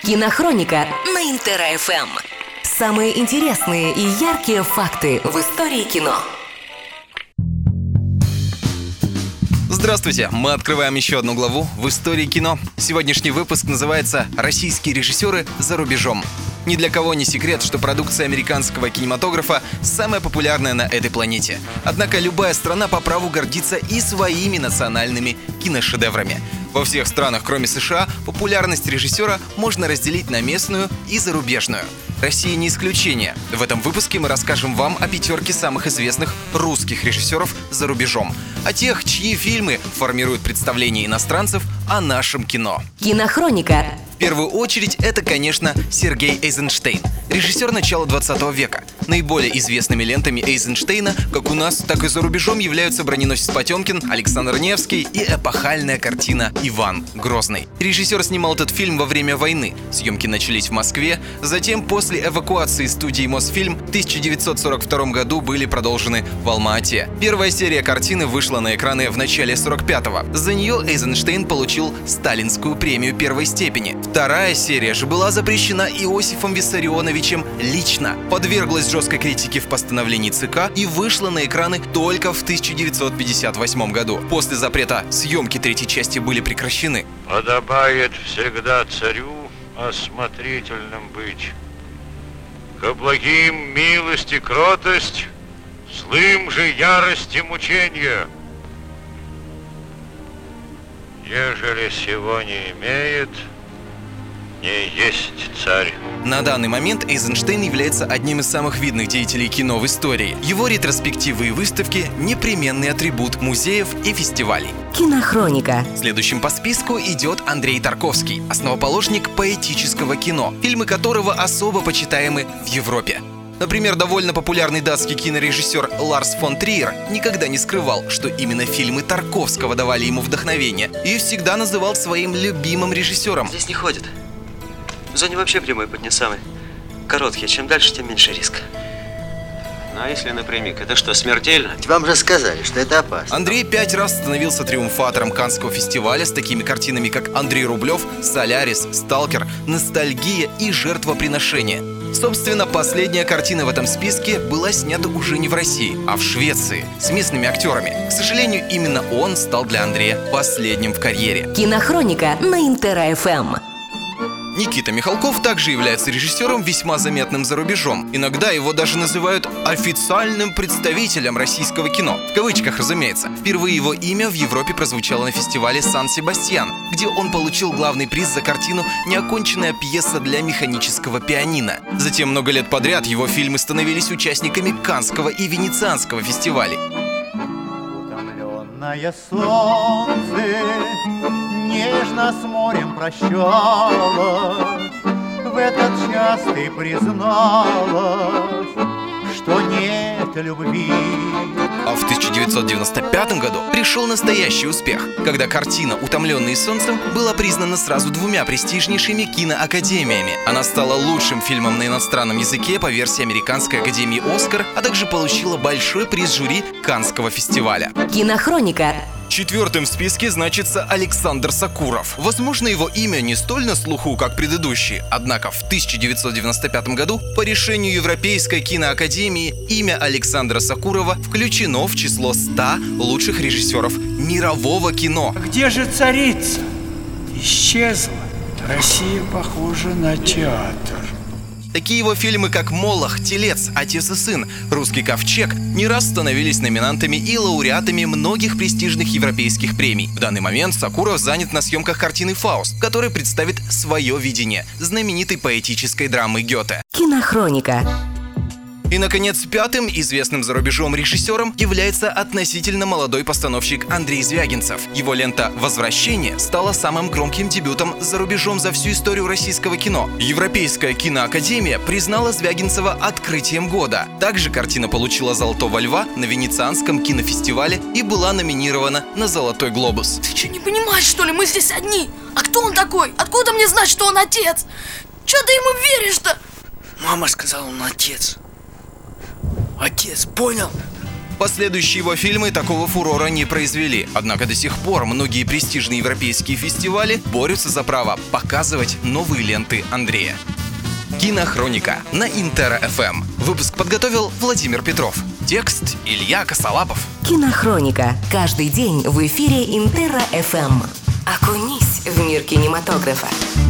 Кинохроника на Интер ФМ. Самые интересные и яркие факты в истории кино. Здравствуйте! Мы открываем еще одну главу в истории кино. Сегодняшний выпуск называется «Российские режиссеры за рубежом». Ни для кого не секрет, что продукция американского кинематографа самая популярная на этой планете. Однако любая страна по праву гордится и своими национальными киношедеврами. Во всех странах, кроме США, популярность режиссера можно разделить на местную и зарубежную. Россия не исключение. В этом выпуске мы расскажем вам о пятерке самых известных русских режиссеров за рубежом. О тех, чьи фильмы формируют представление иностранцев о нашем кино. Кинохроника. В первую очередь, это, конечно, Сергей Эйзенштейн, режиссер начала 20 века. Наиболее известными лентами Эйзенштейна, как у нас, так и за рубежом, являются «Броненосец Потемкин», «Александр Невский» и эпохальная картина «Иван Грозный». Режиссер снимал этот фильм во время войны. Съемки начались в Москве, затем после эвакуации студии «Мосфильм» в 1942 году были продолжены в Алма-Ате. Первая серия картины вышла на экраны в начале 1945-го. За нее Эйзенштейн получил Сталинскую премию первой степени. Вторая серия же была запрещена Иосифом Виссарионовичем лично, подверглась жесткой критике в постановлении ЦК и вышла на экраны только в 1958 году. После запрета съемки третьей части были прекращены. Подобает всегда царю осмотрительным быть. Ко благим милость и кротость, злым же ярость и мученье. Ежели сего не имеет, не есть царь. На данный момент Эйзенштейн является одним из самых видных деятелей кино в истории. Его ретроспективы и выставки – непременный атрибут музеев и фестивалей. Кинохроника. Следующим по списку идет Андрей Тарковский, основоположник поэтического кино, фильмы которого особо почитаемы в Европе. Например, довольно популярный датский кинорежиссер Ларс фон Триер никогда не скрывал, что именно фильмы Тарковского давали ему вдохновение, и всегда называл своим любимым режиссером. Здесь не ходят. В зоне вообще прямой путь не самый короткий. Чем дальше, тем меньше риска. Ну а если напрямик, это что, смертельно? Вам же сказали, что это опасно. Андрей 5 раз становился триумфатором Каннского фестиваля с такими картинами, как «Андрей Рублев», «Солярис», «Сталкер», «Ностальгия» и «Жертвоприношение». Собственно, последняя картина в этом списке была снята уже не в России, а в Швеции, с местными актерами. К сожалению, именно он стал для Андрея последним в карьере. Кинохроника на Интер ФМ. Никита Михалков также является режиссером, весьма заметным за рубежом. Иногда его даже называют официальным представителем российского кино. В кавычках, разумеется. Впервые его имя в Европе прозвучало на фестивале «Сан-Себастьян», где он получил главный приз за картину «Неоконченная пьеса для механического пианино». Затем много лет подряд его фильмы становились участниками Каннского и Венецианского фестивалей. Утомленное солнце нежно с морем прощалась, в этот час ты призналась, что нет любви. А в 1995 году пришел настоящий успех, когда картина «Утомленные солнцем» была признана сразу двумя престижнейшими киноакадемиями. Она стала лучшим фильмом на иностранном языке по версии Американской академии «Оскар», а также получила большой приз жюри Каннского фестиваля. Кинохроника. Четвертым в списке значится Александр Сокуров. Возможно, его имя не столь на слуху, как предыдущие. Однако в 1995 году по решению Европейской киноакадемии имя Александра Сокурова включено в число 100 лучших режиссеров мирового кино. Где же царица? Исчезла. Россия похожа на театр. Такие его фильмы, как «Молох», «Телец», «Отец и сын», «Русский ковчег» не раз становились номинантами и лауреатами многих престижных европейских премий. В данный момент Сокуров занят на съемках картины «Фауст», которая представит свое видение знаменитой поэтической драмы Гёте. Кинохроника. И, наконец, пятым известным за рубежом режиссером является относительно молодой постановщик Андрей Звягинцев. Его лента «Возвращение» стала самым громким дебютом за рубежом за всю историю российского кино. Европейская киноакадемия признала Звягинцева открытием года. Также картина получила «Золотого льва» на Венецианском кинофестивале и была номинирована на «Золотой глобус». Ты что, не понимаешь, что ли? Мы здесь одни. А кто он такой? Откуда мне знать, что он отец? Чё ты ему веришь-то? Мама сказала, он отец. Отец, понял? Последующие его фильмы такого фурора не произвели, однако до сих пор многие престижные европейские фестивали борются за право показывать новые ленты Андрея. Кинохроника на Интера ФМ. Выпуск подготовил Владимир Петров. Текст Илья Косолапов. Кинохроника. Каждый день в эфире Интера ФМ. Окунись в мир кинематографа.